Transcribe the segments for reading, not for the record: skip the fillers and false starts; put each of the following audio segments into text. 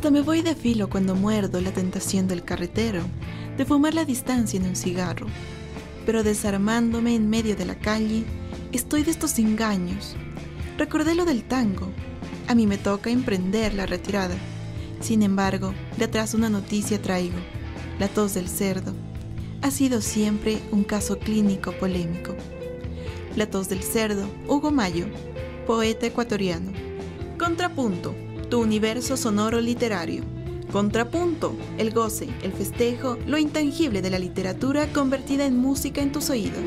Hasta me voy de filo cuando muerdo la tentación del carretero, de fumar la distancia en un cigarro. Pero desarmándome en medio de la calle, estoy de estos engaños. Recordé lo del tango. A mí me toca emprender la retirada. Sin embargo, de atrás una noticia traigo. La tos del cerdo. Ha sido siempre un caso clínico polémico. La tos del cerdo, Hugo Mayo, poeta ecuatoriano. Contrapunto, tu universo sonoro literario. Contrapunto, el goce, el festejo, lo intangible de la literatura convertida en música en tus oídos.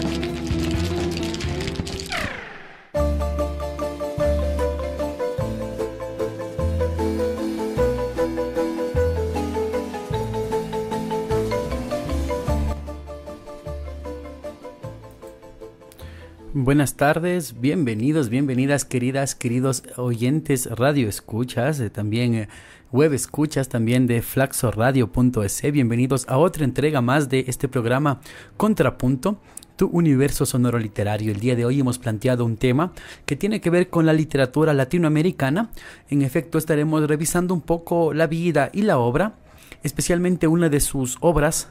Buenas tardes, bienvenidos, bienvenidas, queridos oyentes, radio escuchas, también web escuchas, también de flaxoradio.es. Bienvenidos a otra entrega más de este programa Contrapunto, tu universo sonoro literario. El día de hoy hemos planteado un tema que tiene que ver con la literatura latinoamericana. En efecto, estaremos revisando un poco la vida y la obra, especialmente una de sus obras,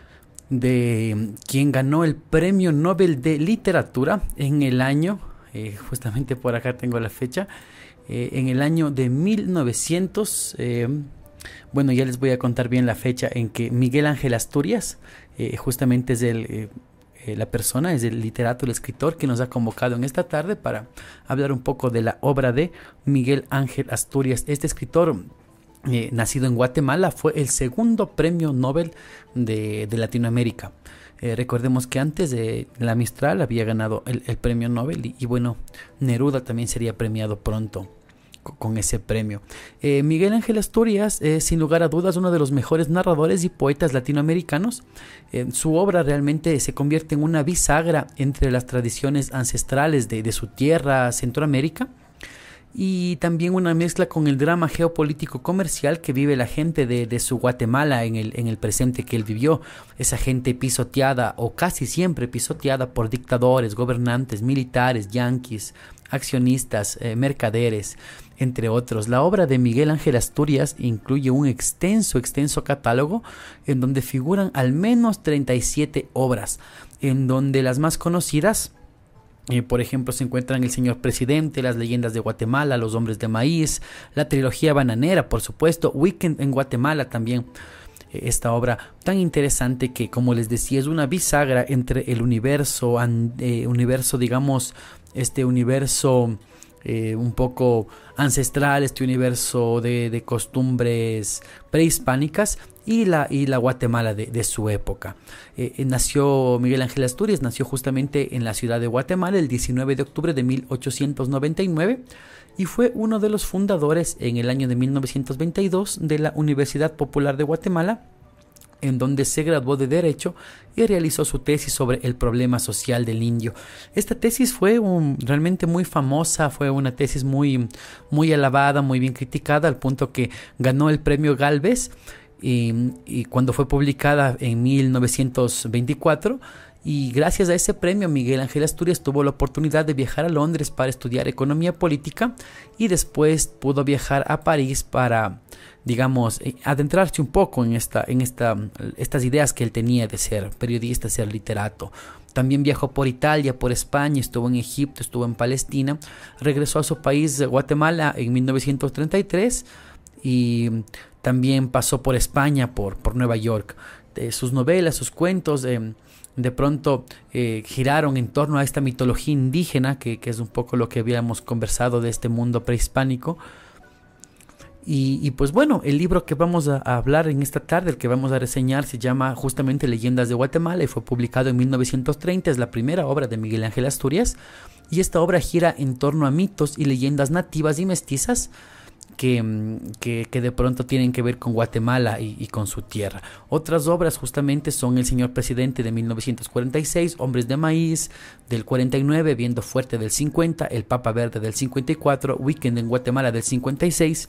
de quien ganó el Premio Nobel de Literatura en el año, justamente por acá tengo la fecha, en el año de 1900, bueno, ya les voy a contar bien la fecha en que Miguel Ángel Asturias, justamente es la persona, es el literato, el escritor que nos ha convocado en esta tarde para hablar un poco de la obra de Miguel Ángel Asturias. Este escritor, nacido en Guatemala, fue el segundo premio Nobel de Latinoamérica. Recordemos que antes de la Mistral había ganado el premio Nobel y bueno, Neruda también sería premiado pronto con ese premio. Miguel Ángel Asturias es sin lugar a dudas uno de los mejores narradores y poetas latinoamericanos. Su obra realmente se convierte en una bisagra entre las tradiciones ancestrales de su tierra, Centroamérica, y también una mezcla con el drama geopolítico comercial que vive la gente de su Guatemala en el presente que él vivió. Esa gente pisoteada o casi siempre pisoteada por dictadores, gobernantes, militares, yanquis, accionistas, mercaderes, entre otros. La obra de Miguel Ángel Asturias incluye un extenso catálogo en donde figuran al menos 37 obras, en donde las más conocidas, por ejemplo, se encuentran El Señor Presidente, Las Leyendas de Guatemala, Los Hombres de Maíz, la trilogía bananera, por supuesto, Weekend en Guatemala también. Esta obra tan interesante que, como les decía, es una bisagra entre el universo, digamos, este universo un poco ancestral, este universo de costumbres prehispánicas y la Guatemala de su época. Nació Miguel Ángel Asturias, nació justamente en la ciudad de Guatemala el 19 de octubre de 1899 y fue uno de los fundadores en el año de 1922 de la Universidad Popular de Guatemala, en donde se graduó de Derecho y realizó su tesis sobre el problema social del indio. Esta tesis fue realmente muy famosa, fue una tesis muy alabada, muy bien criticada, al punto que ganó el premio Gálvez y cuando fue publicada en 1924. Y gracias a ese premio, Miguel Ángel Asturias tuvo la oportunidad de viajar a Londres para estudiar economía política y después pudo viajar a París para, digamos, adentrarse un poco en estas ideas que él tenía de ser periodista, ser literato. También viajó por Italia, por España, estuvo en Egipto, estuvo en Palestina, regresó a su país, Guatemala, en 1933 y también pasó por España, por Nueva York. Sus novelas, sus cuentos, de pronto giraron en torno a esta mitología indígena, que es un poco lo que habíamos conversado de este mundo prehispánico. Y pues bueno, el libro que vamos a hablar en esta tarde, el que vamos a reseñar, se llama justamente Leyendas de Guatemala y fue publicado en 1930, es la primera obra de Miguel Ángel Asturias, y esta obra gira en torno a mitos y leyendas nativas y mestizas que de pronto tienen que ver con Guatemala y con su tierra. Otras obras justamente son El Señor Presidente de 1946, Hombres de Maíz del 49, Viento Fuerte del 50, El Papa Verde del 54, Weekend en Guatemala del 56,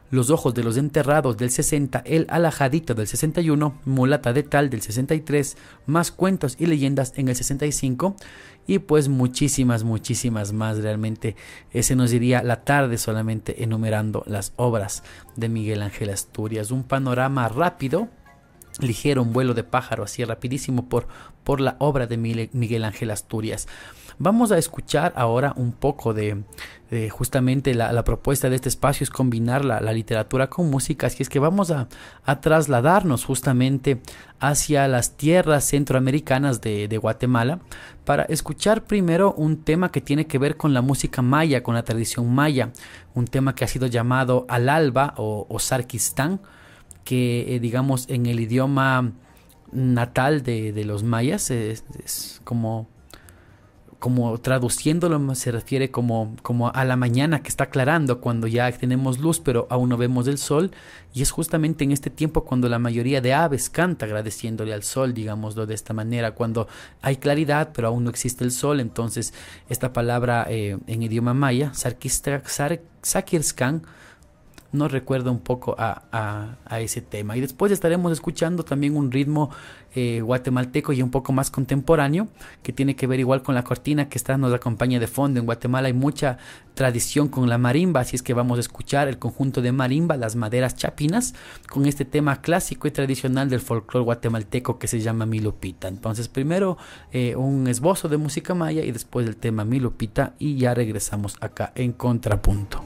Los ojos de los enterrados del 60, El alajadito del 61, Mulata de Tal del 63, Más cuentos y leyendas en el 65 y pues muchísimas más. Realmente ese nos iría la tarde solamente enumerando las obras de Miguel Ángel Asturias. Un panorama rápido, ligero, un vuelo de pájaro así rapidísimo por la obra de Miguel Ángel Asturias. Vamos a escuchar ahora un poco de justamente la propuesta de este espacio es combinar la literatura con música, así es que vamos a trasladarnos justamente hacia las tierras centroamericanas de Guatemala para escuchar primero un tema que tiene que ver con la música maya, con la tradición maya, un tema que ha sido llamado Al Alba o Sarquistán, que digamos en el idioma natal de los mayas es como traduciéndolo se refiere como a la mañana que está aclarando, cuando ya tenemos luz pero aún no vemos el sol, y es justamente en este tiempo cuando la mayoría de aves canta agradeciéndole al sol, digámoslo de esta manera, cuando hay claridad pero aún no existe el sol. Entonces esta palabra en idioma maya, Sakirskan, nos recuerda un poco a ese tema. Y después estaremos escuchando también un ritmo guatemalteco y un poco más contemporáneo, que tiene que ver igual con la cortina que nos acompaña de fondo. En Guatemala hay mucha tradición con la marimba, así es que vamos a escuchar el conjunto de marimba, Las Maderas Chapinas, con este tema clásico y tradicional del folclore guatemalteco que se llama Milupita. Entonces primero un esbozo de música maya y después el tema Milupita, y ya regresamos acá en Contrapunto.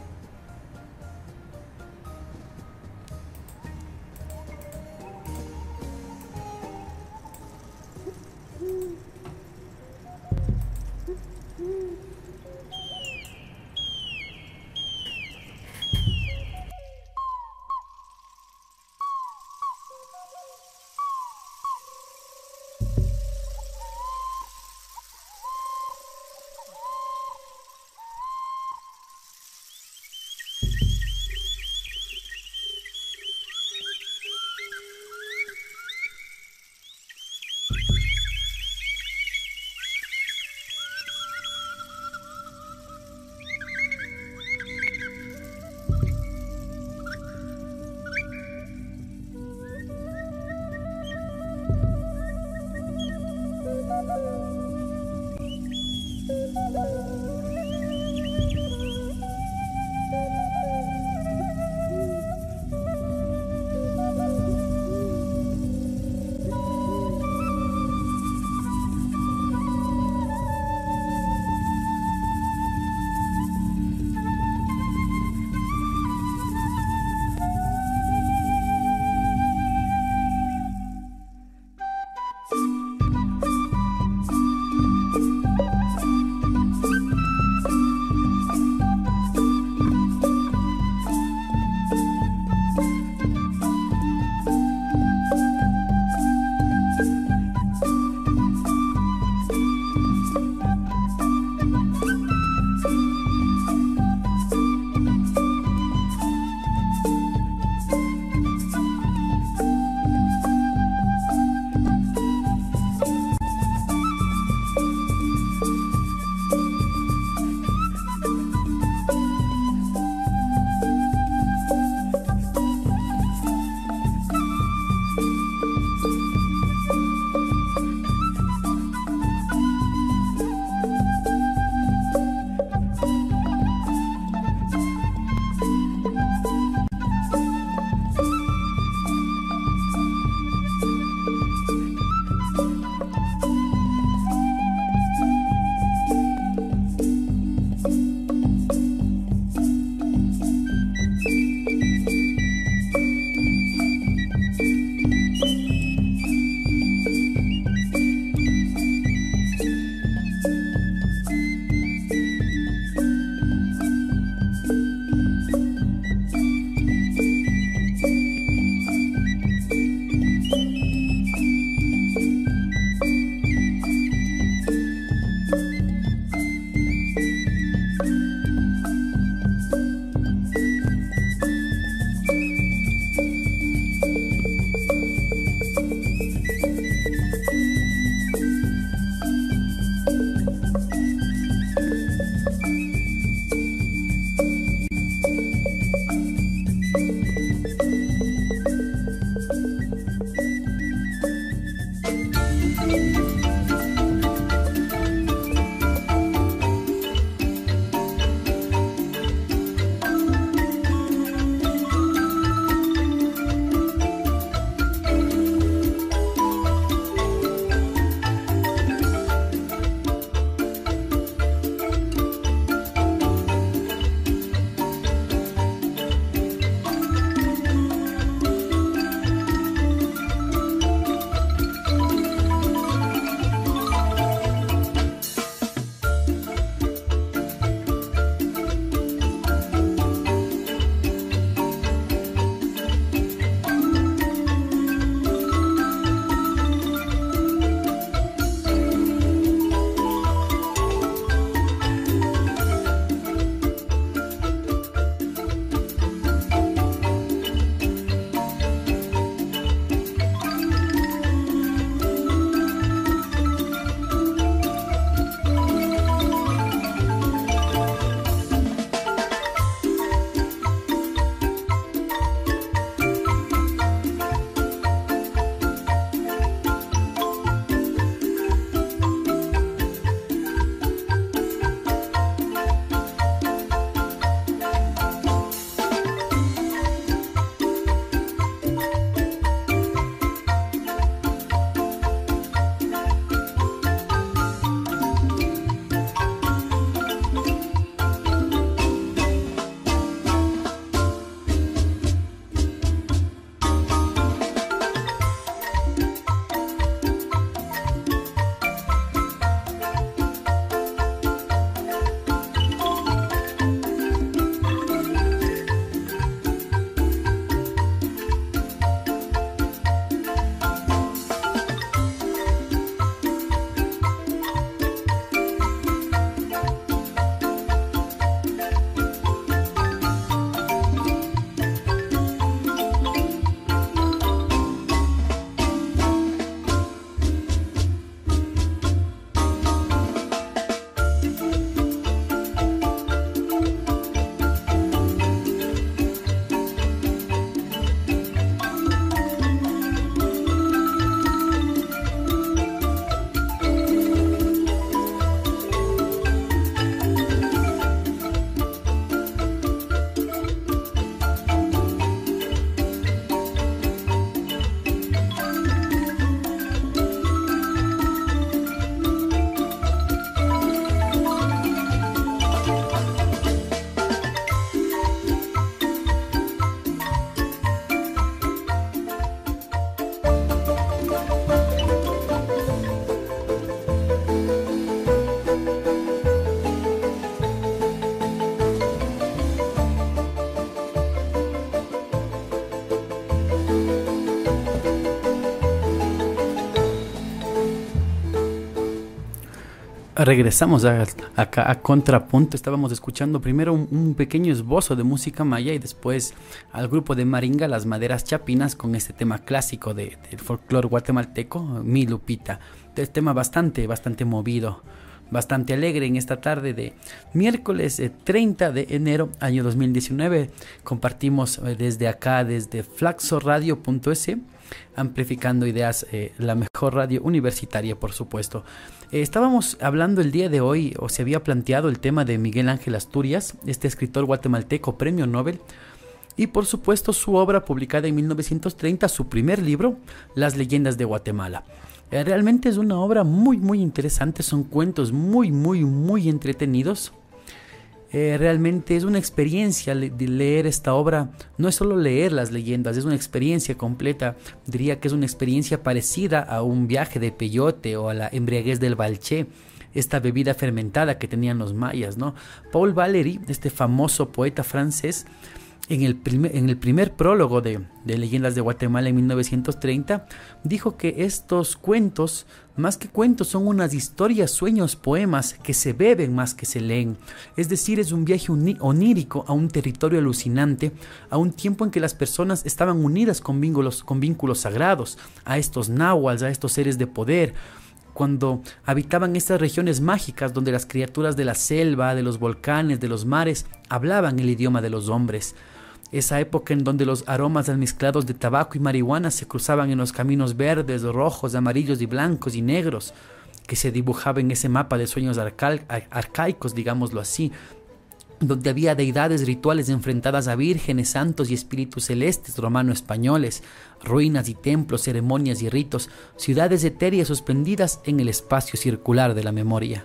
Regresamos acá a Contrapunto. Estábamos escuchando primero un pequeño esbozo de música maya y después al grupo de Maringa, Las Maderas Chapinas, con este tema clásico del folclore guatemalteco, Mi Lupita. El tema bastante movido, bastante alegre en esta tarde de miércoles 30 de enero, año 2019. Compartimos desde acá, desde flaxoradio.es, amplificando ideas, la mejor radio universitaria, por supuesto. Estábamos hablando el día de hoy, o se había planteado el tema de Miguel Ángel Asturias, este escritor guatemalteco, premio Nobel, y por supuesto su obra publicada en 1930, su primer libro, Las leyendas de Guatemala. Realmente es una obra muy interesante, son cuentos muy entretenidos. Realmente es una experiencia de leer esta obra. No es solo leer las leyendas, es una experiencia completa. Diría que es una experiencia parecida a un viaje de peyote o a la embriaguez del balché, esta bebida fermentada que tenían los mayas, ¿no? Paul Valéry, este famoso poeta francés, en el primer prólogo de Leyendas de Guatemala en 1930, dijo que estos cuentos, más que cuentos, son unas historias, sueños, poemas que se beben más que se leen. Es decir, es un viaje onírico a un territorio alucinante, a un tiempo en que las personas estaban unidas con vínculos sagrados, a estos náhuatls, a estos seres de poder, cuando habitaban estas regiones mágicas donde las criaturas de la selva, de los volcanes, de los mares, hablaban el idioma de los hombres. Esa época en donde los aromas almizclados de tabaco y marihuana se cruzaban en los caminos verdes, rojos, amarillos y blancos y negros que se dibujaba en ese mapa de sueños arcaicos, digámoslo así, donde había deidades rituales enfrentadas a vírgenes, santos y espíritus celestes romano-españoles, ruinas y templos, ceremonias y ritos, ciudades etéreas suspendidas en el espacio circular de la memoria.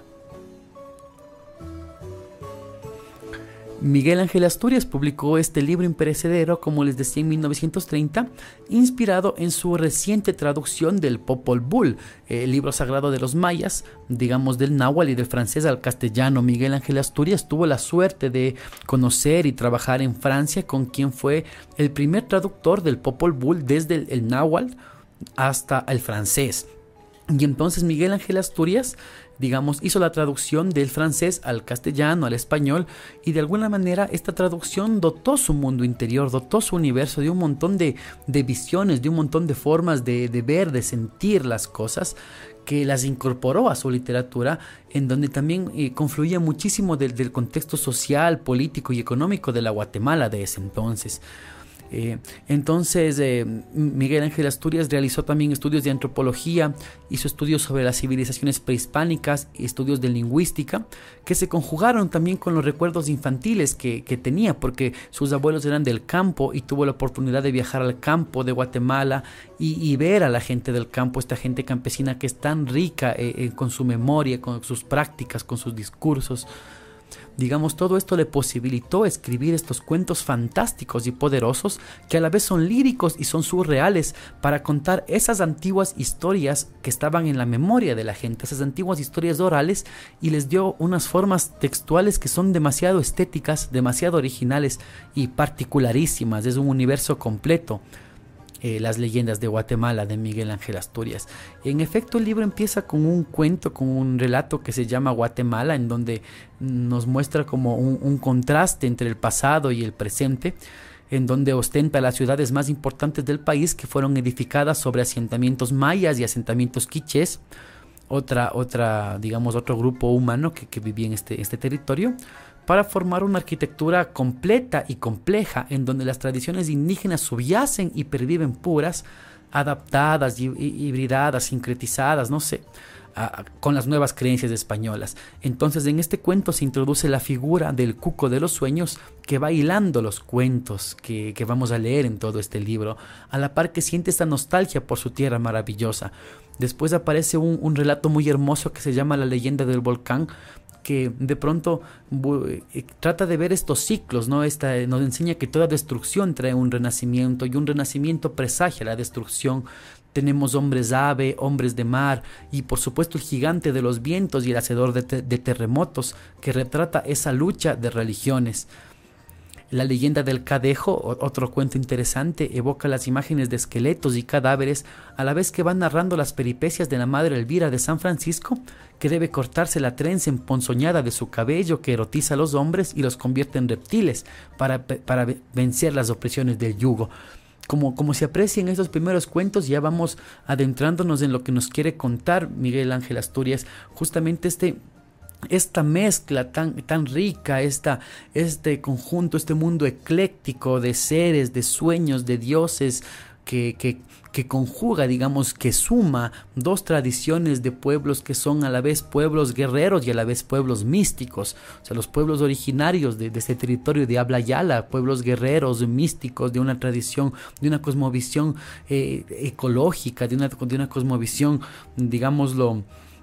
Miguel Ángel Asturias publicó este libro imperecedero, como les decía, en 1930, inspirado en su reciente traducción del Popol Vuh, el libro sagrado de los mayas, digamos del náhuatl y del francés al castellano. Miguel Ángel Asturias tuvo la suerte de conocer y trabajar en Francia con quien fue el primer traductor del Popol Vuh desde el náhuatl hasta el francés. Y entonces Miguel Ángel Asturias, digamos, hizo la traducción del francés al castellano, al español, y de alguna manera esta traducción dotó su mundo interior, dotó su universo de un montón de visiones, de un montón de formas de ver, de sentir las cosas, que las incorporó a su literatura, en donde también confluía muchísimo del contexto social, político y económico de la Guatemala de ese entonces. Entonces Miguel Ángel Asturias realizó también estudios de antropología, hizo estudios sobre las civilizaciones prehispánicas y estudios de lingüística que se conjugaron también con los recuerdos infantiles que tenía, porque sus abuelos eran del campo y tuvo la oportunidad de viajar al campo de Guatemala y ver a la gente del campo, esta gente campesina que es tan rica con su memoria, con sus prácticas, con sus discursos. Digamos, todo esto le posibilitó escribir estos cuentos fantásticos y poderosos que a la vez son líricos y son surreales, para contar esas antiguas historias que estaban en la memoria de la gente, esas antiguas historias orales, y les dio unas formas textuales que son demasiado estéticas, demasiado originales y particularísimas. Es un universo completo. Las leyendas de Guatemala, de Miguel Ángel Asturias. En efecto, el libro empieza con un cuento, con un relato que se llama Guatemala, en donde nos muestra como un contraste entre el pasado y el presente, en donde ostenta las ciudades más importantes del país, que fueron edificadas sobre asentamientos mayas y asentamientos quichés, otro grupo humano que vivía en este territorio, para formar una arquitectura completa y compleja, en donde las tradiciones indígenas subyacen y perviven puras, adaptadas, hibridadas, sincretizadas, con las nuevas creencias españolas. Entonces, en este cuento se introduce la figura del cuco de los sueños, que va hilando los cuentos que vamos a leer en todo este libro, a la par que siente esta nostalgia por su tierra maravillosa. Después aparece un relato muy hermoso que se llama La leyenda del volcán, que de pronto trata de ver estos ciclos, ¿no? Nos enseña que toda destrucción trae un renacimiento, y un renacimiento presagia la destrucción. Tenemos hombres ave, hombres de mar, y por supuesto el gigante de los vientos y el hacedor de terremotos, que retrata esa lucha de religiones. La leyenda del Cadejo, otro cuento interesante, evoca las imágenes de esqueletos y cadáveres, a la vez que va narrando las peripecias de la madre Elvira de San Francisco, que debe cortarse la trenza emponzoñada de su cabello que erotiza a los hombres y los convierte en reptiles para vencer las opresiones del yugo. Como se aprecia en estos primeros cuentos, ya vamos adentrándonos en lo que nos quiere contar Miguel Ángel Asturias, justamente esta mezcla tan rica, este conjunto, este mundo ecléctico de seres, de sueños, de dioses, que conjuga, digamos, que suma dos tradiciones de pueblos que son a la vez pueblos guerreros y a la vez pueblos místicos. O sea, los pueblos originarios de este territorio de habla yala, pueblos guerreros, místicos, de una tradición, de una cosmovisión ecológica, de una cosmovisión, digámoslo,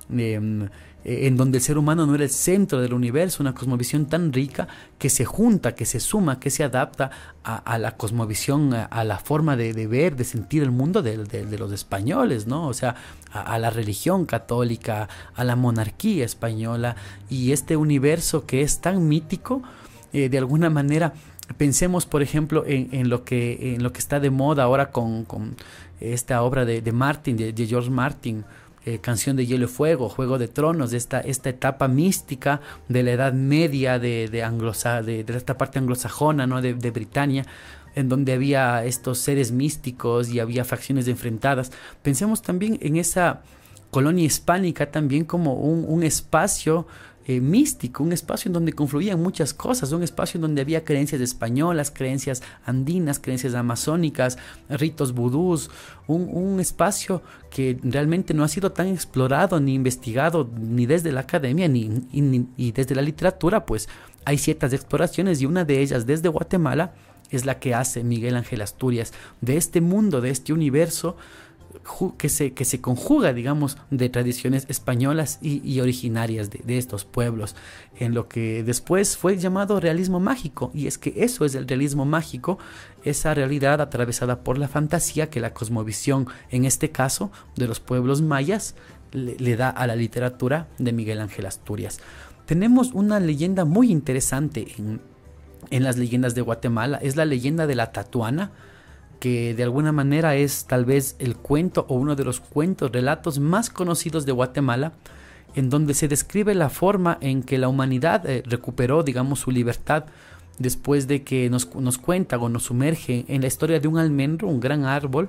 en donde el ser humano no era el centro del universo, una cosmovisión tan rica que se junta, que se suma, que se adapta a la cosmovisión, a la forma de ver, de sentir el mundo de los españoles, ¿no? O sea, a la religión católica, a la monarquía española, y este universo que es tan mítico, de alguna manera. Pensemos, por ejemplo, en lo que está de moda ahora con esta obra de Martin, de George Martin, Canción de Hielo y Fuego, Juego de Tronos, esta etapa mística de la Edad Media de esta parte anglosajona, ¿no? de Britania, en donde había estos seres místicos y había facciones enfrentadas. Pensemos también en esa colonia hispánica también como un espacio místico, un espacio en donde confluían muchas cosas, un espacio en donde había creencias españolas, creencias andinas, creencias amazónicas, ritos vudús, un espacio que realmente no ha sido tan explorado ni investigado ni desde la academia ni desde la literatura. Pues hay ciertas exploraciones, y una de ellas desde Guatemala es la que hace Miguel Ángel Asturias, de este mundo, de este universo que se conjuga, digamos, de tradiciones españolas y originarias de estos pueblos, en lo que después fue llamado realismo mágico. Y es que eso es el realismo mágico, esa realidad atravesada por la fantasía que la cosmovisión, en este caso de los pueblos mayas, le da a la literatura de Miguel Ángel Asturias. Tenemos una leyenda muy interesante en las leyendas de Guatemala, es la leyenda de la Tatuana, que de alguna manera es tal vez el cuento o uno de los relatos más conocidos de Guatemala, en donde se describe la forma en que la humanidad recuperó, digamos, su libertad después de que nos cuenta o nos sumerge en la historia de un almendro, un gran árbol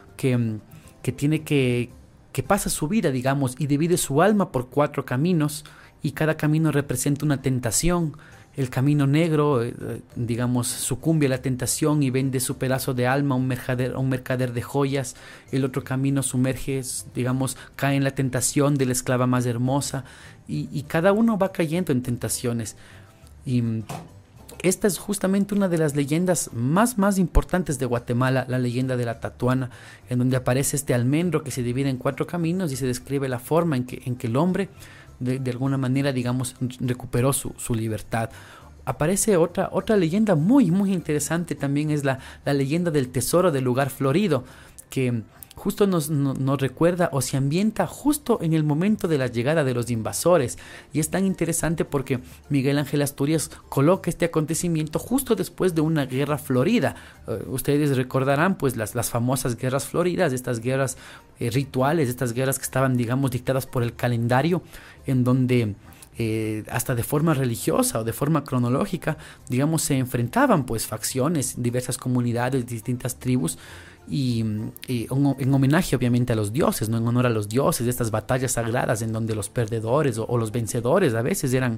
que pasa su vida, digamos, y divide su alma por 4 caminos, y cada camino representa una tentación. El camino negro, digamos, sucumbe a la tentación y vende su pedazo de alma a un mercader de joyas. El otro camino sumerge, digamos, cae en la tentación de la esclava más hermosa, y cada uno va cayendo en tentaciones. Y esta es justamente una de las leyendas más importantes de Guatemala, la leyenda de la Tatuana, en donde aparece este almendro que se divide en 4 caminos y se describe la forma en que el hombre de alguna manera, digamos, recuperó su libertad. Aparece otra leyenda muy interesante también, es la leyenda del tesoro del lugar florido, que justo nos recuerda o se ambienta justo en el momento de la llegada de los invasores, y es tan interesante porque Miguel Ángel Asturias coloca este acontecimiento justo después de una guerra florida. Ustedes recordarán pues las famosas guerras floridas, estas guerras rituales, estas guerras que estaban, digamos, dictadas por el calendario, en donde hasta de forma religiosa o de forma cronológica, digamos, se enfrentaban pues facciones, diversas comunidades, distintas tribus, y en homenaje obviamente a los dioses, no en honor a los dioses, de estas batallas sagradas en donde los perdedores o los vencedores a veces eran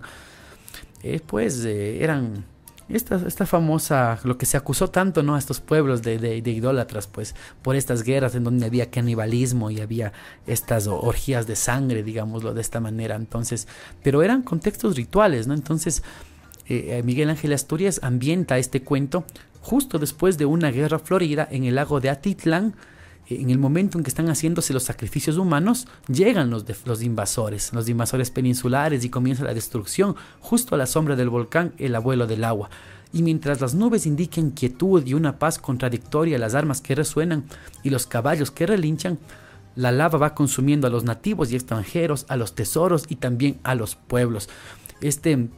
esta famosa, lo que se acusó tanto, ¿no?, a estos pueblos de idólatras, pues por estas guerras en donde había canibalismo y había estas orgías de sangre, digámoslo de esta manera. Entonces, pero eran contextos rituales, ¿no? Entonces Miguel Ángel Asturias ambienta este cuento justo después de una guerra florida en el lago de Atitlán. En el momento en que están haciéndose los sacrificios humanos, llegan los invasores peninsulares, y comienza la destrucción justo a la sombra del volcán, el abuelo del agua. Y mientras las nubes indiquen quietud y una paz contradictoria, las armas que resuenan y los caballos que relinchan, la lava va consumiendo a los nativos y extranjeros, a los tesoros y también a los pueblos.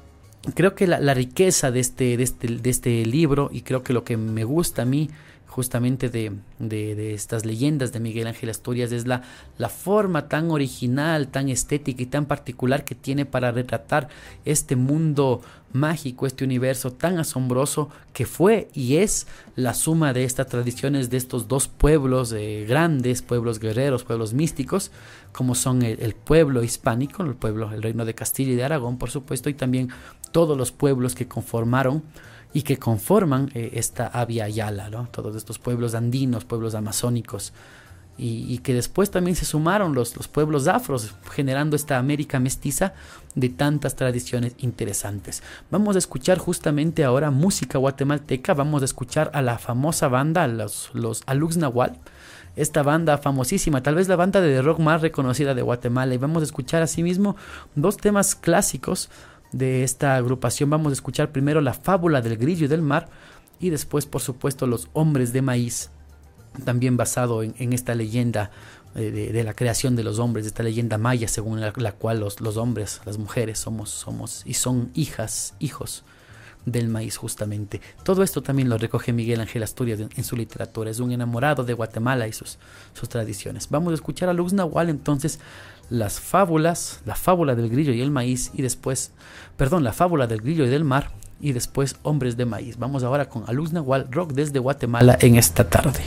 creo que la riqueza de este libro, y creo que lo que me gusta a mí justamente de estas leyendas de Miguel Ángel Asturias, es la forma tan original, tan estética y tan particular que tiene para retratar este mundo mágico, este universo tan asombroso que fue y es la suma de estas tradiciones de estos dos pueblos grandes, pueblos guerreros, pueblos místicos, como son el pueblo hispánico, el reino de Castilla y de Aragón, por supuesto, y también todos los pueblos que conformaron y que conforman esta Abya Yala, ¿no? Todos estos pueblos andinos, pueblos amazónicos, y que después también se sumaron los pueblos afros, generando esta América mestiza de tantas tradiciones interesantes. Vamos a escuchar justamente ahora música guatemalteca. Vamos a escuchar a la famosa banda, los Alux Nahual, esta banda famosísima, tal vez la banda de rock más reconocida de Guatemala, y vamos a escuchar asimismo dos temas clásicos de esta agrupación. Vamos a escuchar primero La Fábula del Grillo y del Mar, y después, por supuesto, Los Hombres de Maíz, también basado en esta leyenda de la creación de los hombres, de esta leyenda maya según la cual los hombres, las mujeres somos y son hijos del maíz justamente. Todo esto también lo recoge Miguel Ángel Asturias en su literatura. Es un enamorado de Guatemala y sus tradiciones. Vamos a escuchar a Lux Nahual entonces, las fábulas, la fábula del grillo y el maíz, y después, la fábula del grillo y del mar, y después Hombres de Maíz. Vamos ahora con Alux Nahual, rock desde Guatemala en esta tarde.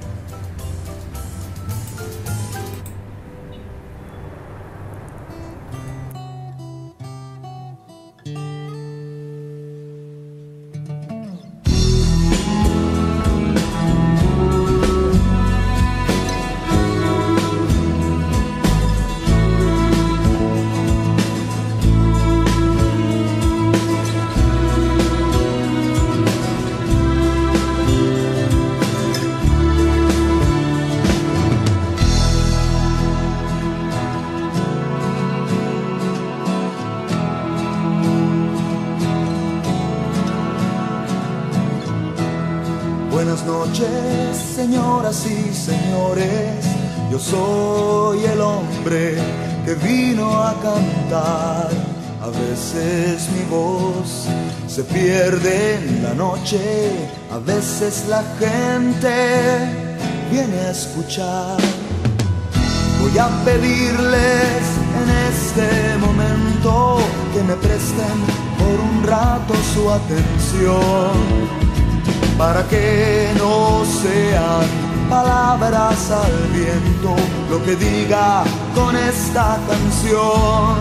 Buenas noches, señoras y señores, yo soy el hombre que vino a cantar. A veces mi voz se pierde en la noche, a veces la gente viene a escuchar. Voy a pedirles en este momento que me presten por un rato su atención, para que no sean palabras al viento lo que diga con esta canción.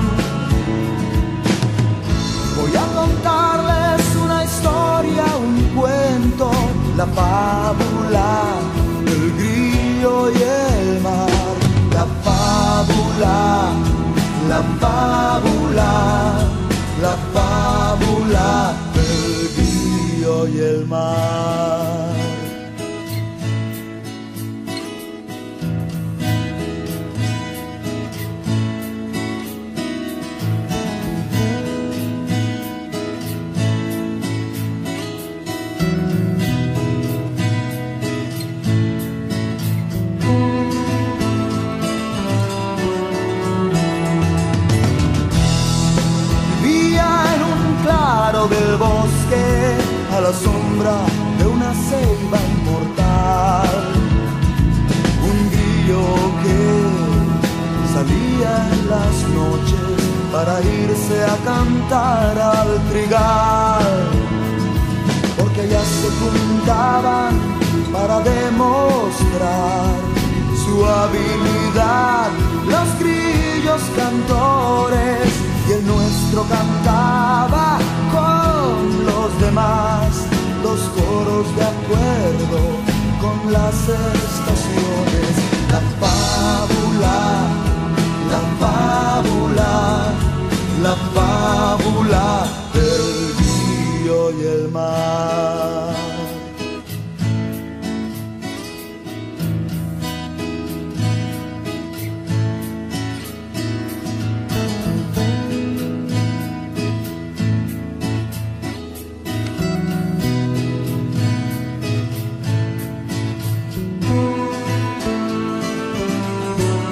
Voy a contarles una historia, un cuento, la fábula del grillo y el mar. La fábula, la fábula, la fábula del grillo y el mar. Del bosque a la sombra de una ceiba inmortal, un grillo que salía en las noches para irse a cantar al trigal, porque allá se juntaban para demostrar su habilidad los grillos cantores, y el nuestro cantaba con los demás los coros de acuerdo con las estaciones. La fábula, la fábula, la fábula del grillo y el mar.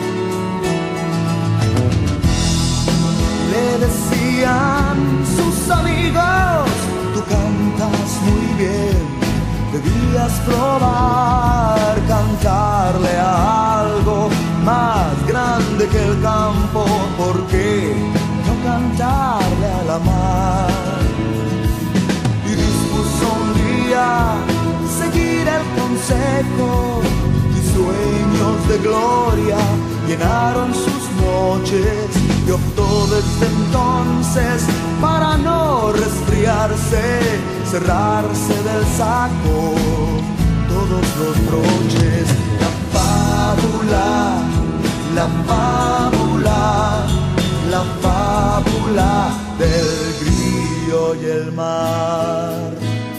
Sus amigos. Tú cantas muy bien, debías probar cantarle a algo más grande que el campo. ¿Por qué no cantarle a la mar? Y dispuso un día seguir el consejo, y sueños de gloria llenaron sus noches, y optó desde entonces, para no resfriarse, cerrarse del saco todos los broches. La fábula, la fábula, la fábula del grillo y el mar.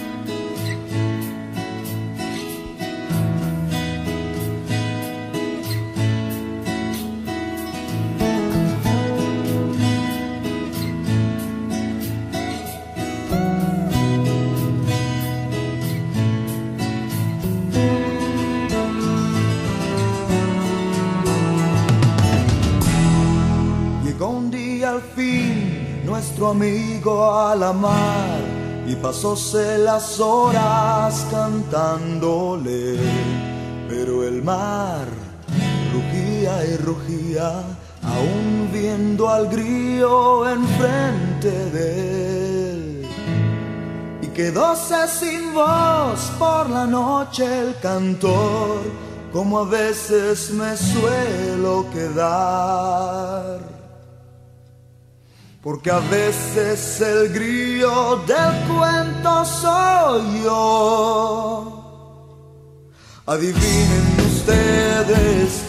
Al fin nuestro amigo a la mar, y pasóse las horas cantándole, pero el mar rugía y rugía, aún viendo al grillo enfrente de él. Y quedóse sin voz por la noche el cantor, como a veces me suelo quedar. Porque a veces el grillo del cuento soy yo. Adivinen ustedes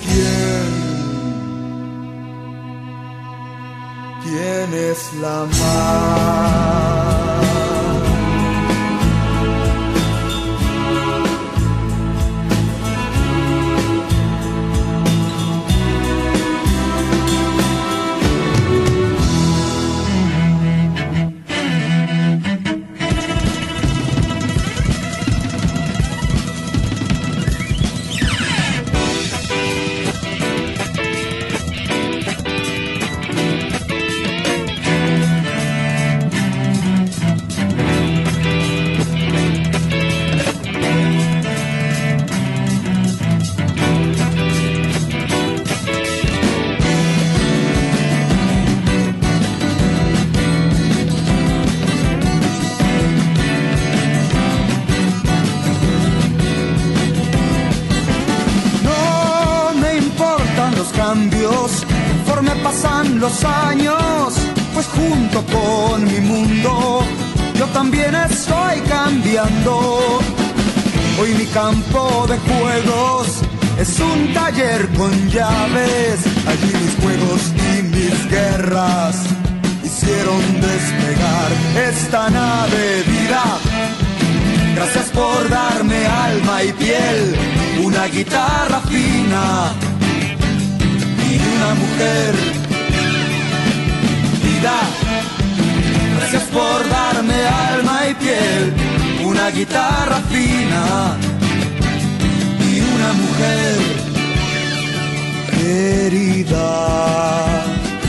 quién es la mar. Conforme pasan los años, pues junto con mi mundo yo también estoy cambiando. Hoy mi campo de juegos es un taller con llaves. Allí mis juegos y mis guerras hicieron despegar esta nave vida. Gracias por darme alma y piel, una guitarra fina y una mujer. Vida, gracias por darme alma y piel, una guitarra fina y una mujer querida.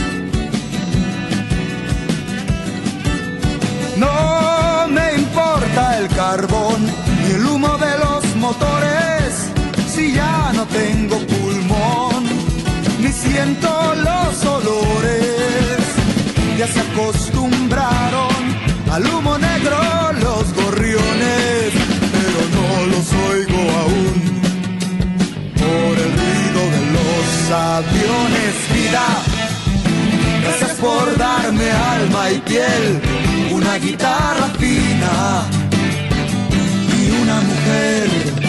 No me importa el carbón ni el humo de los motores, si ya no tengo pulmón ni siento los olores. Ya se acostumbraron al humo negro los gorriones, pero no los oigo aún por el ruido de los aviones. Vida, gracias por darme alma y piel, una guitarra fina y una mujer.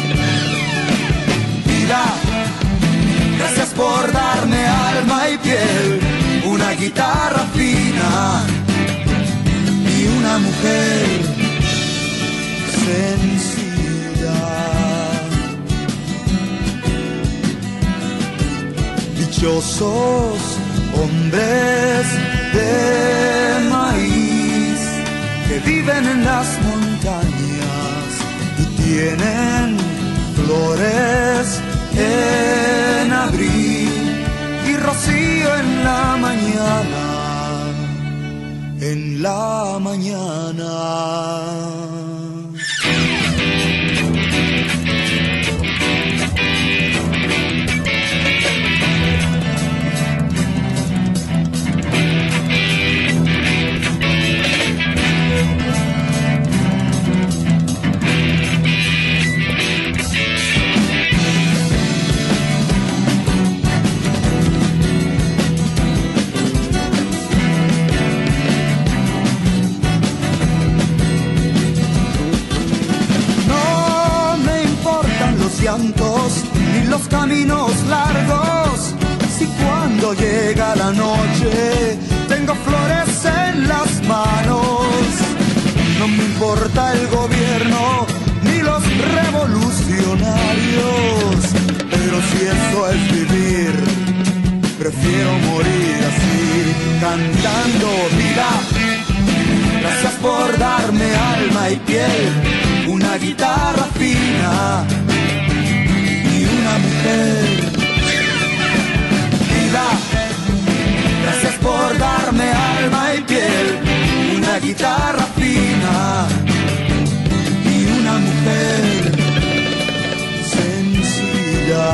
Vida, gracias por darme alma y piel, una guitarra fina y una mujer sencilla. Dichosos hombres de maíz que viven en las montañas y tienen flores en abril y rocío en la mañana. en la mañana. Ni los caminos largos, si cuando llega la noche tengo flores en las manos. No me importa el gobierno ni los revolucionarios, pero si eso es vivir, prefiero morir así, cantando vida. Gracias por darme alma y piel, una guitarra fina, una mujer. Vida, gracias por darme alma y piel, una guitarra fina y una mujer sencilla.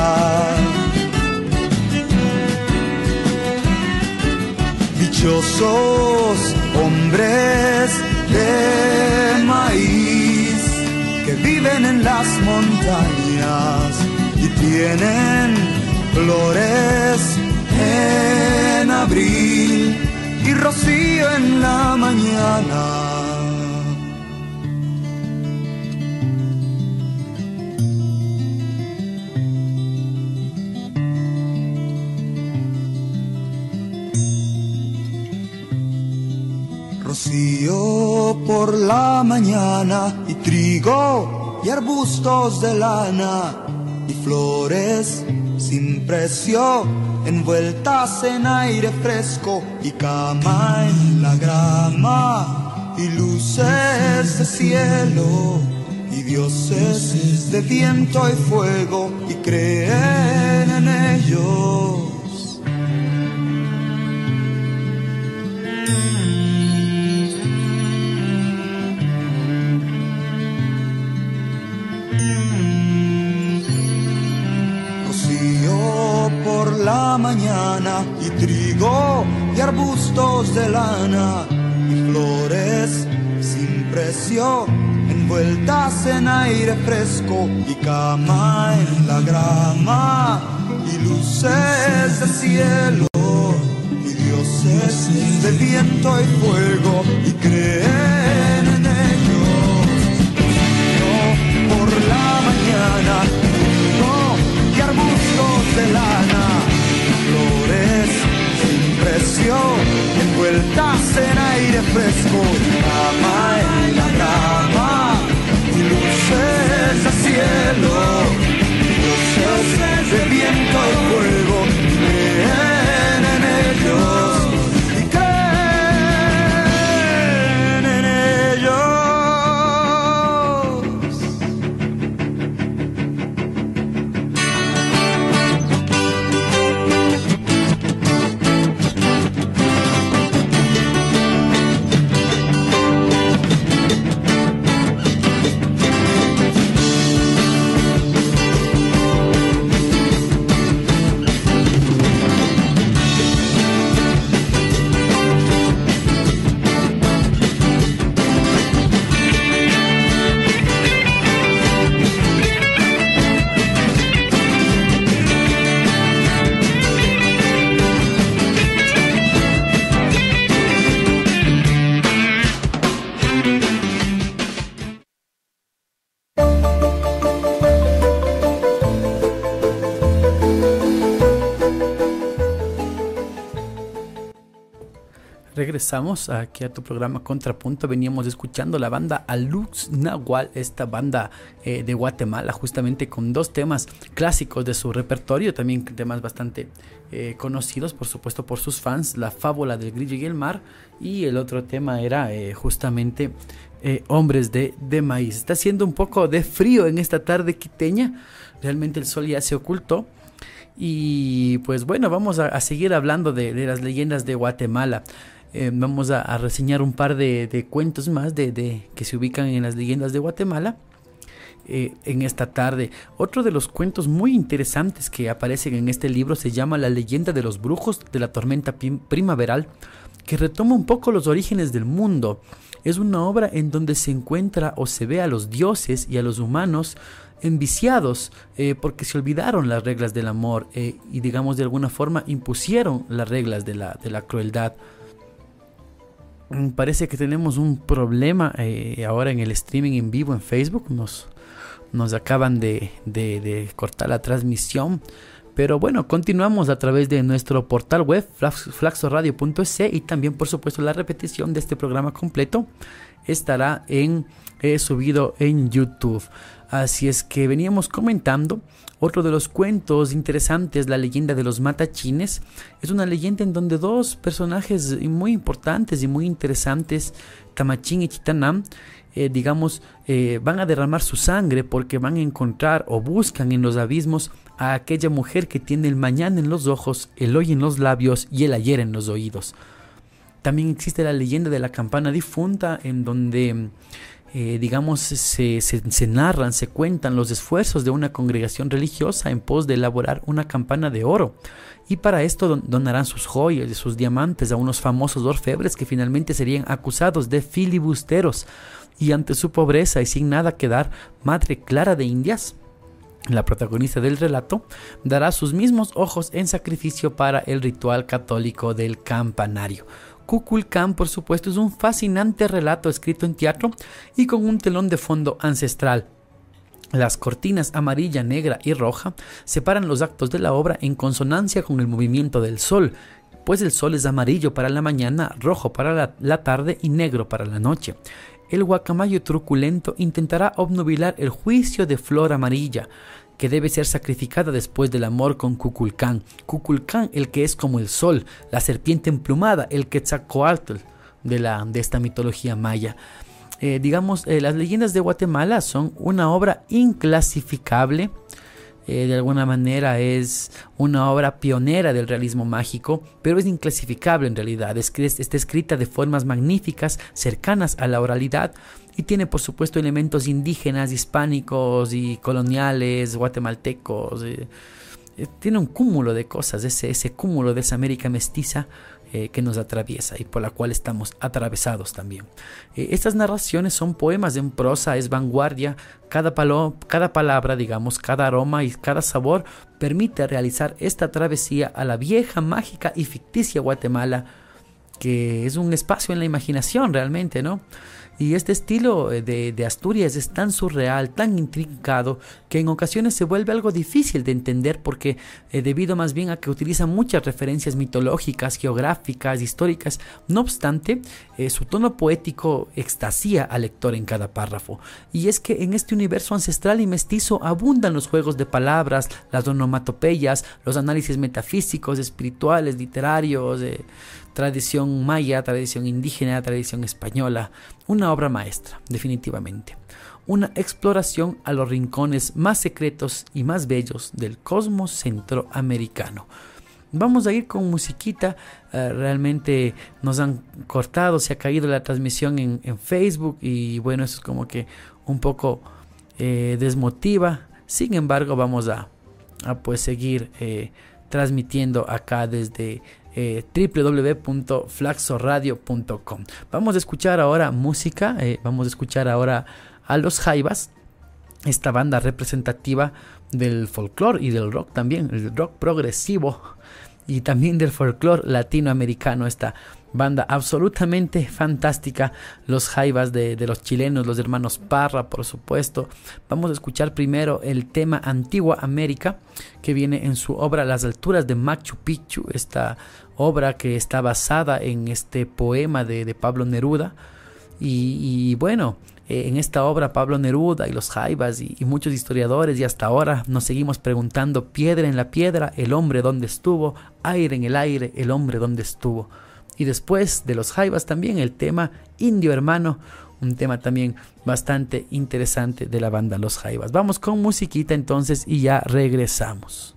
Dichosos hombres de maíz que viven en las montañas y tienen flores en abril y rocío en la mañana. Rocío por la mañana y trigo y arbustos de lana y flores sin precio envueltas en aire fresco y cama en la grama y luces de cielo y dioses de viento y fuego y creen en ellos. La mañana y trigo y arbustos de lana y flores sin precio envueltas en aire fresco y cama en la grama y luces del cielo y dioses de viento y fuego y creen en ellos. Yo por la mañana trigo y arbustos de lana, flores sin precio, envueltas en aire fresco, cama en la cama, y luces de cielo, luces de viento y fuego, y creen en ellos, y creen en ellos. Regresamos aquí a tu programa Contrapunto. Veníamos escuchando la banda Alux Nahual, esta banda de Guatemala, justamente con dos temas clásicos de su repertorio, también temas bastante conocidos, por supuesto, por sus fans, La Fábula del Grillo y el Mar, y el otro tema era justamente Hombres de Maíz. Está haciendo un poco de frío en esta tarde quiteña, realmente el sol ya se ocultó. Y pues bueno, vamos a seguir hablando de las leyendas de Guatemala. Vamos a reseñar un par de cuentos más que se ubican en las leyendas de Guatemala en esta tarde. Otro de los cuentos muy interesantes que aparecen en este libro se llama La leyenda de los brujos de la tormenta primaveral, que retoma un poco los orígenes del mundo. Es una obra en donde se encuentra o se ve a los dioses y a los humanos enviciados porque se olvidaron las reglas del amor y digamos de alguna forma impusieron las reglas de la crueldad. Parece que tenemos un problema ahora en el streaming en vivo en Facebook. Nos acaban de cortar la transmisión. Pero bueno, continuamos a través de nuestro portal web flaxoradio.es y también por supuesto la repetición de este programa completo estará subido en YouTube. Así es que veníamos comentando otro de los cuentos interesantes, la leyenda de los matachines. Es una leyenda en donde dos personajes muy importantes y muy interesantes, Tamachín y Chitanam, van a derramar su sangre porque van a encontrar o buscan en los abismos a aquella mujer que tiene el mañana en los ojos, el hoy en los labios y el ayer en los oídos. También existe la leyenda de la campana difunta, en donde se narran, se cuentan los esfuerzos de una congregación religiosa en pos de elaborar una campana de oro, y para esto donarán sus joyas y sus diamantes a unos famosos orfebres que finalmente serían acusados de filibusteros, y ante su pobreza y sin nada que dar, Madre Clara de Indias, la protagonista del relato, dará sus mismos ojos en sacrificio para el ritual católico del campanario. Kukulcán, por supuesto, es un fascinante relato escrito en teatro y con un telón de fondo ancestral. Las cortinas amarilla, negra y roja separan los actos de la obra en consonancia con el movimiento del sol, pues el sol es amarillo para la mañana, rojo para la tarde y negro para la noche. El guacamayo truculento intentará obnubilar el juicio de Flor Amarilla, que debe ser sacrificada después del amor con Kukulcán. Kukulcán, el que es como el sol, la serpiente emplumada, el Quetzalcóatl de esta mitología maya. Las leyendas de Guatemala son una obra inclasificable. De alguna manera es una obra pionera del realismo mágico, pero es inclasificable en realidad. Está escrita de formas magníficas, cercanas a la oralidad, y tiene por supuesto elementos indígenas, hispánicos y coloniales, guatemaltecos. Tiene un cúmulo de cosas, ese cúmulo de esa América mestiza que nos atraviesa y por la cual estamos atravesados también. Estas narraciones son poemas en prosa, es vanguardia. Cada palabra, cada aroma y cada sabor permite realizar esta travesía a la vieja, mágica y ficticia Guatemala, que es un espacio en la imaginación realmente, ¿no? Y este estilo de Asturias es tan surreal, tan intrincado, que en ocasiones se vuelve algo difícil de entender porque debido más bien a que utiliza muchas referencias mitológicas, geográficas, históricas. No obstante, su tono poético extasía al lector en cada párrafo. Y es que en este universo ancestral y mestizo abundan los juegos de palabras, las onomatopeyas, los análisis metafísicos, espirituales, literarios, tradición maya, tradición indígena, tradición española. Una obra maestra, definitivamente. Una exploración a los rincones más secretos y más bellos del cosmos centroamericano. Vamos a ir con musiquita. Realmente nos han cortado, se ha caído la transmisión en Facebook y bueno, eso es como que un poco desmotiva. Sin embargo, vamos a pues seguir transmitiendo acá desde www.flaxoradio.com. Vamos a escuchar ahora música, vamos a escuchar ahora a Los Jaivas, esta banda representativa del folclore y del rock también, el rock progresivo y también del folclore latinoamericano, esta banda absolutamente fantástica, Los Jaivas de los chilenos, los hermanos Parra, por supuesto. Vamos a escuchar primero el tema Antigua América, que viene en su obra Las alturas de Machu Picchu, esta obra que está basada en este poema de Pablo Neruda. Y bueno, en esta obra Pablo Neruda y los Jaivas y muchos historiadores, y hasta ahora nos seguimos preguntando: piedra en la piedra, el hombre dónde estuvo; aire en el aire, el hombre dónde estuvo. Y después de los Jaivas también el tema Indio Hermano, un tema también bastante interesante de la banda Los Jaivas. Vamos con musiquita entonces y ya regresamos.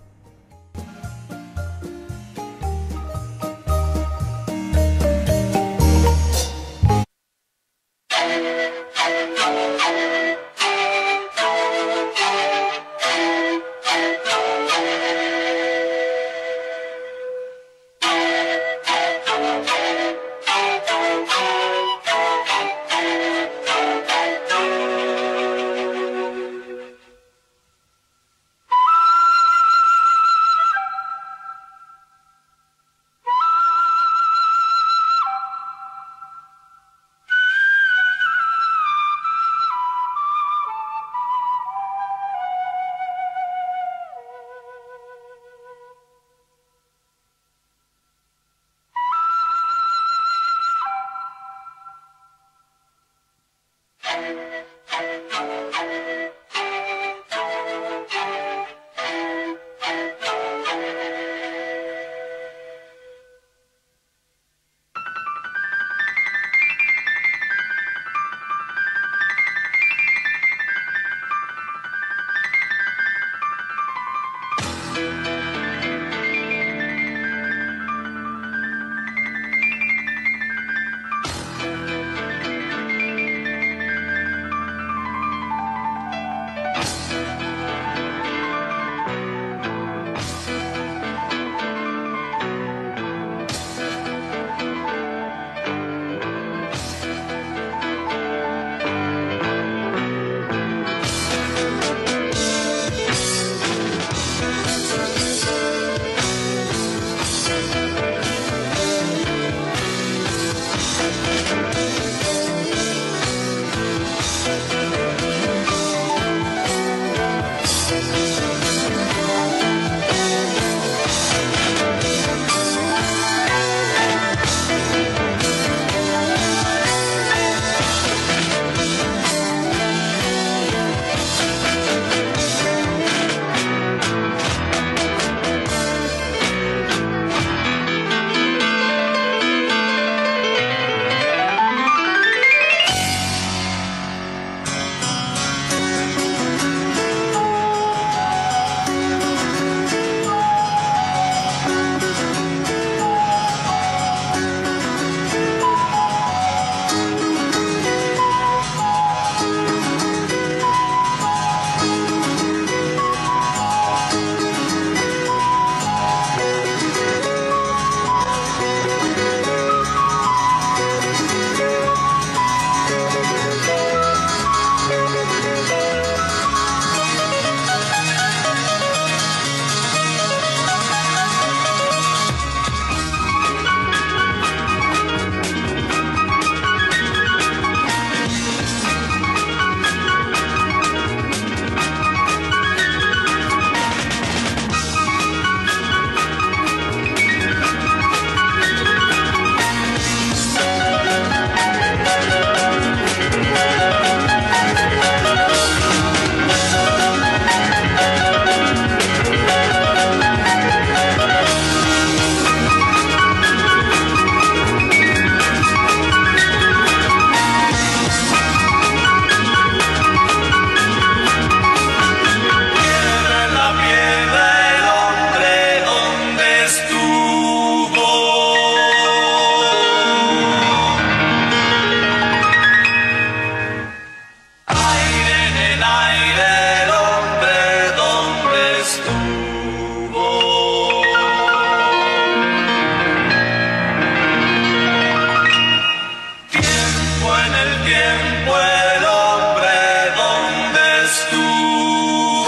el tiempo el hombre donde estuvo.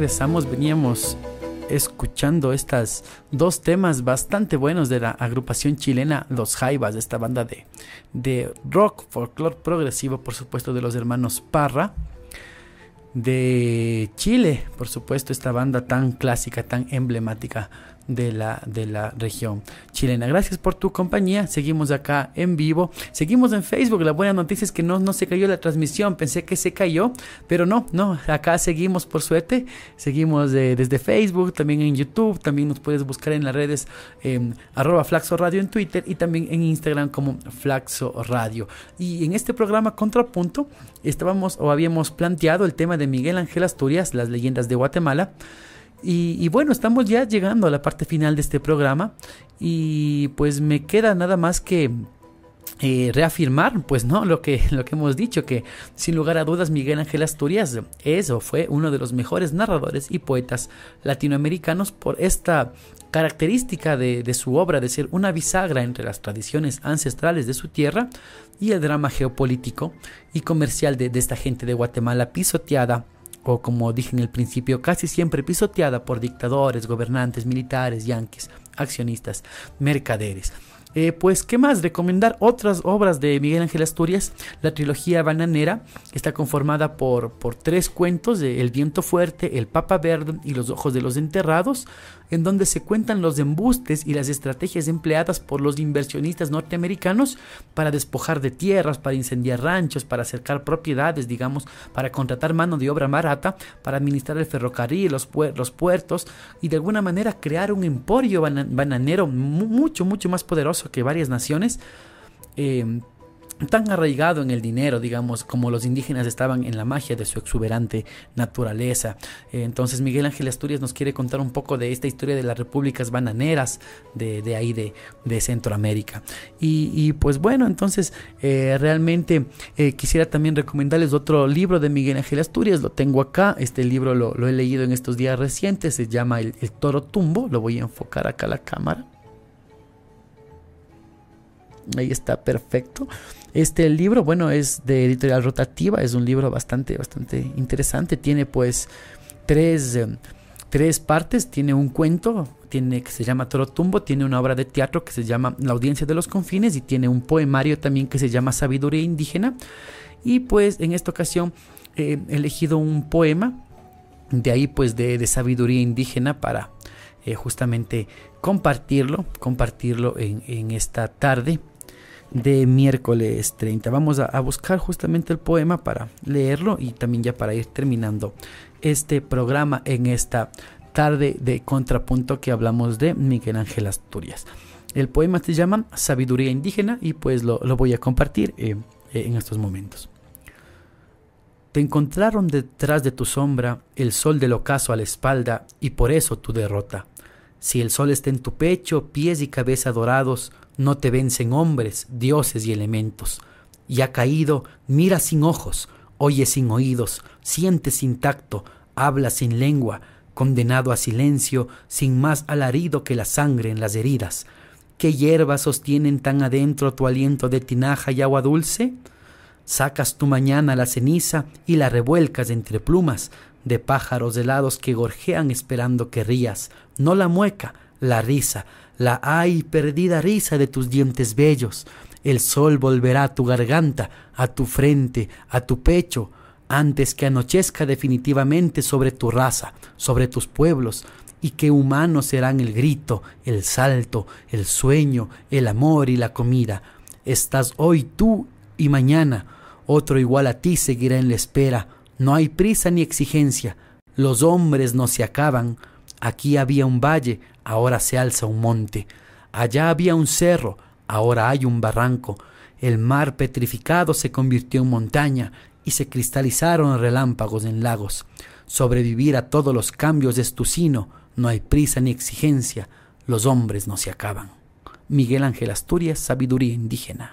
regresamos. Veníamos escuchando estas dos temas bastante buenos de la agrupación chilena Los Jaivas, esta banda de rock, folclore progresivo, por supuesto, de los hermanos Parra. De Chile, por supuesto, esta banda tan clásica, tan emblemática de la región chilena. Gracias por tu compañía. Seguimos acá en vivo, seguimos en Facebook. La buena noticia es que no se cayó la transmisión. Pensé que se cayó, pero no, acá seguimos, por suerte. Seguimos desde Facebook, también en YouTube. También nos puedes buscar en las redes @Flaxo Radio en Twitter y también en Instagram como Flaxo Radio. Y en este programa Contrapunto habíamos planteado el tema de Miguel Ángel Asturias, las leyendas de Guatemala. Y bueno, estamos ya llegando a la parte final de este programa y pues me queda nada más que reafirmar pues no lo que hemos dicho, que sin lugar a dudas Miguel Ángel Asturias fue uno de los mejores narradores y poetas latinoamericanos por esta característica de su obra de ser una bisagra entre las tradiciones ancestrales de su tierra y el drama geopolítico y comercial de esta gente de Guatemala pisoteada, o como dije en el principio, casi siempre pisoteada por dictadores, gobernantes, militares, yanquis, accionistas, mercaderes. Pues, ¿qué más? Recomendar otras obras de Miguel Ángel Asturias. La trilogía bananera está conformada por 3 cuentos de El viento fuerte, El papa verde y Los ojos de los enterrados, en donde se cuentan los embustes y las estrategias empleadas por los inversionistas norteamericanos para despojar de tierras, para incendiar ranchos, para acercar propiedades, digamos, para contratar mano de obra barata, para administrar el ferrocarril, los puertos y de alguna manera crear un emporio bananero mucho más poderoso que varias naciones, tan arraigado en el dinero, digamos, como los indígenas estaban en la magia de su exuberante naturaleza. Entonces Miguel Ángel Asturias nos quiere contar un poco de esta historia de las repúblicas bananeras de ahí de Centroamérica. Y pues bueno, entonces realmente quisiera también recomendarles otro libro de Miguel Ángel Asturias. Lo tengo acá, este libro lo he leído en estos días recientes, se llama El Toro Tumbo. Lo voy a enfocar acá a la cámara. Ahí está, perfecto. Este libro, bueno, es de Editorial Rotativa, es un libro bastante interesante. Tiene pues tres partes. Tiene un cuento que se llama Toro Tumbo, tiene una obra de teatro que se llama La audiencia de los confines y tiene un poemario también que se llama Sabiduría indígena. Y pues en esta ocasión he elegido un poema de ahí pues de sabiduría indígena para justamente compartirlo en esta tarde de miércoles 30. Vamos a buscar justamente el poema para leerlo y también ya para ir terminando este programa en esta tarde de Contrapunto que hablamos de Miguel Ángel Asturias. El poema se llama Sabiduría indígena y pues lo voy a compartir en estos momentos. Te encontraron detrás de tu sombra el sol del ocaso a la espalda y por eso tu derrota. Si el sol está en tu pecho, pies y cabeza dorados, no te vencen hombres, dioses y elementos. Ya caído, mira sin ojos, oye sin oídos, siente sin tacto, habla sin lengua, condenado a silencio, sin más alarido que la sangre en las heridas. ¿Qué hierbas sostienen tan adentro tu aliento de tinaja y agua dulce? Sacas tu mañana la ceniza y la revuelcas entre plumas de pájaros helados que gorjean esperando que rías, no la mueca, la risa, la ay perdida risa de tus dientes bellos. El sol volverá a tu garganta, a tu frente, a tu pecho, antes que anochezca definitivamente sobre tu raza, sobre tus pueblos, y que humanos serán el grito, el salto, el sueño, el amor y la comida. Estás hoy tú y mañana, otro igual a ti seguirá en la espera. No hay prisa ni exigencia, los hombres no se acaban. Aquí había un valle, ahora se alza un monte. Allá había un cerro, ahora hay un barranco. El mar petrificado se convirtió en montaña y se cristalizaron relámpagos en lagos. Sobrevivir a todos los cambios es tu sino, no hay prisa ni exigencia, los hombres no se acaban. Miguel Ángel Asturias, Sabiduría indígena.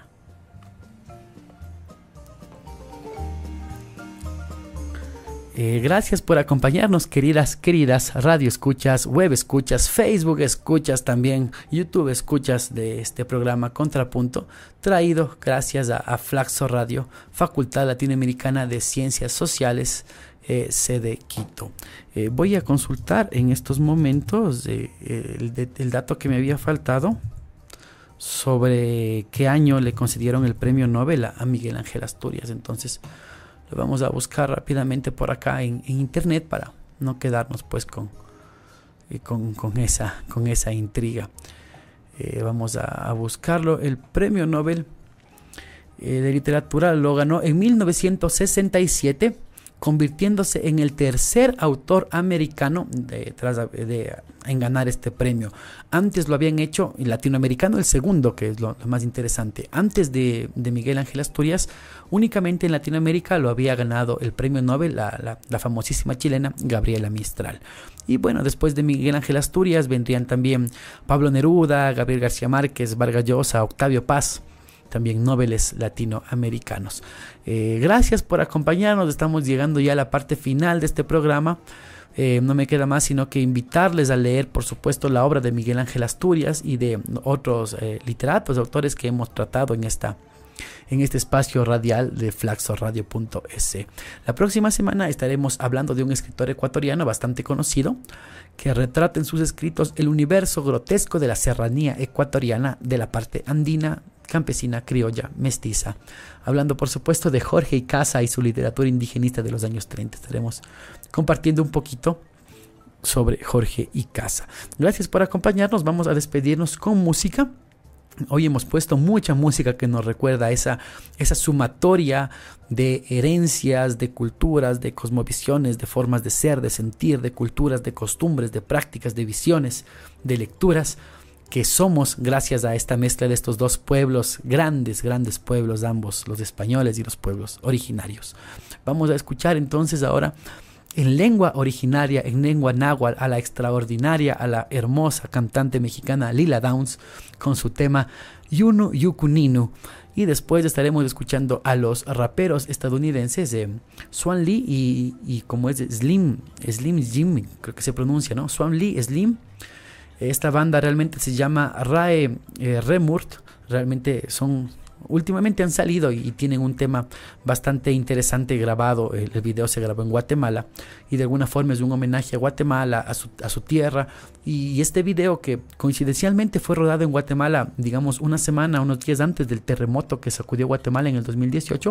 Gracias por acompañarnos, queridas radio escuchas, web escuchas, Facebook escuchas, también YouTube escuchas de este programa Contrapunto, traído gracias a Flaxo Radio, Facultad Latinoamericana de Ciencias Sociales, sede Quito. Voy a consultar en estos momentos el dato que me había faltado sobre qué año le concedieron el premio Nobel a Miguel Ángel Asturias. Entonces lo vamos a buscar rápidamente por acá en internet para no quedarnos pues con esa intriga. Vamos a buscarlo. El premio Nobel de literatura lo ganó en 1967, convirtiéndose en el tercer autor americano en ganar este premio. Antes lo habían hecho el latinoamericano, el segundo, que es lo más interesante. Antes de Miguel Ángel Asturias, únicamente en Latinoamérica lo había ganado el premio Nobel la famosísima chilena Gabriela Mistral. Y bueno, después de Miguel Ángel Asturias vendrían también Pablo Neruda, Gabriel García Márquez, Vargas Llosa, Octavio Paz, también nobeles latinoamericanos. Gracias por acompañarnos. Estamos llegando ya a la parte final de este programa. No me queda más sino que invitarles a leer, por supuesto, la obra de Miguel Ángel Asturias y de otros literatos, autores que hemos tratado en este espacio radial de flaxoradio.es. La próxima semana estaremos hablando de un escritor ecuatoriano bastante conocido que retrata en sus escritos el universo grotesco de la serranía ecuatoriana, de la parte andina, campesina, criolla, mestiza. Hablando, por supuesto, de Jorge Icaza y su literatura indigenista de los años 30. Estaremos compartiendo un poquito sobre Jorge Icaza. Gracias por acompañarnos. Vamos a despedirnos con música. Hoy hemos puesto mucha música que nos recuerda esa sumatoria de herencias, de culturas, de cosmovisiones, de formas de ser, de sentir, de culturas, de costumbres, de prácticas, de visiones, de lecturas, que somos gracias a esta mezcla de estos dos pueblos, grandes pueblos ambos, los españoles y los pueblos originarios. Vamos a escuchar entonces ahora en lengua originaria, en lengua náhuatl, a la extraordinaria, a la hermosa cantante mexicana Lila Downs con su tema Yunu Yukuninu. Y después estaremos escuchando a los raperos estadounidenses Swan Lee y como es Slim Jim, creo que se pronuncia, ¿no? Swan Lee, Slim. Esta banda realmente se llama Rae Remurt. Realmente últimamente han salido y tienen un tema bastante interesante grabado. El video se grabó en Guatemala y de alguna forma es un homenaje a Guatemala, a su tierra. Y este video, que coincidencialmente fue rodado en Guatemala, digamos unos días antes del terremoto que sacudió Guatemala en el 2018,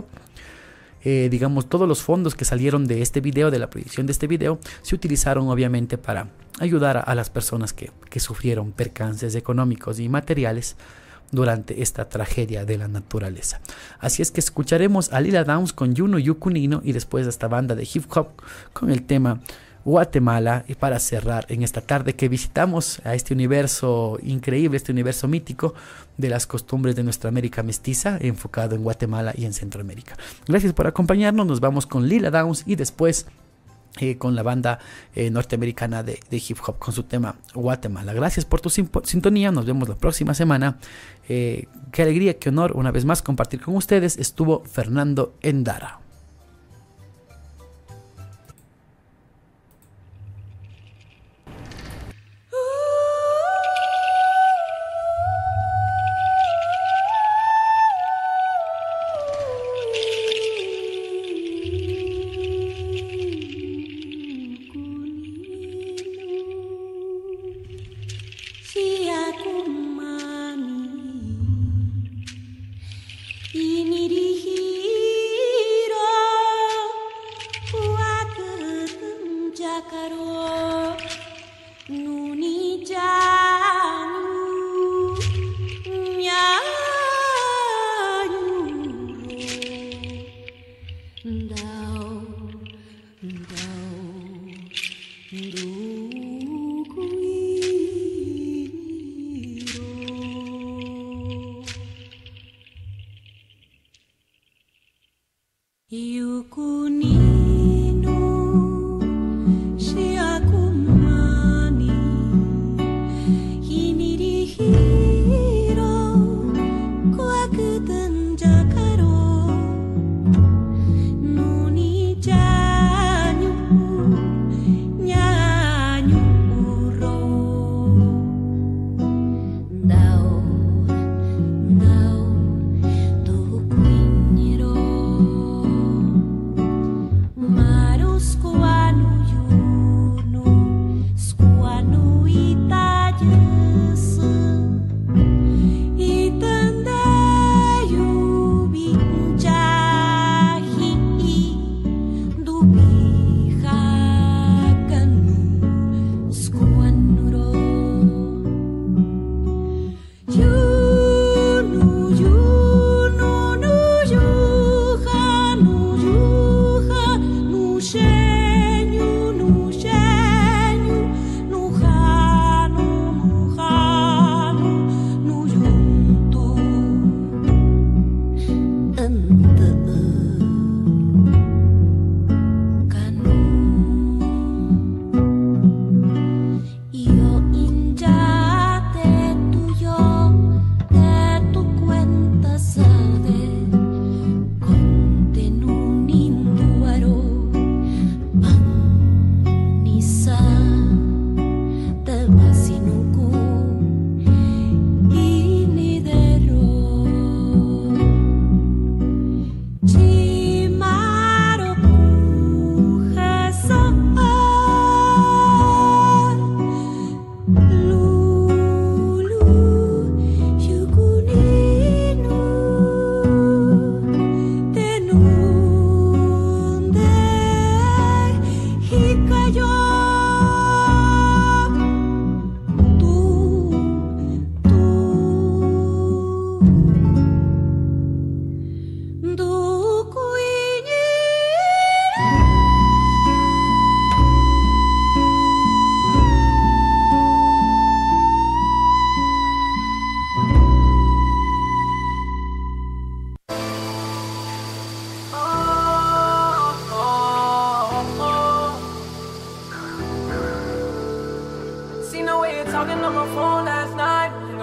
digamos, todos los fondos que salieron de este video, de la proyección de este video, se utilizaron obviamente para ayudar a las personas que sufrieron percances económicos y materiales durante esta tragedia de la naturaleza. Así es que escucharemos a Lila Downs con Yunu Yukunino y después a esta banda de hip hop con el tema Guatemala, y para cerrar en esta tarde que visitamos a este universo increíble, este universo mítico de las costumbres de nuestra América mestiza, enfocado en Guatemala y en Centroamérica. Gracias por acompañarnos. Nos vamos con Lila Downs y después con la banda norteamericana de hip hop con su tema Guatemala. Gracias por tu sintonía. Nos vemos la próxima semana. Qué alegría, qué honor una vez más compartir con ustedes. Estuvo Fernando Endara.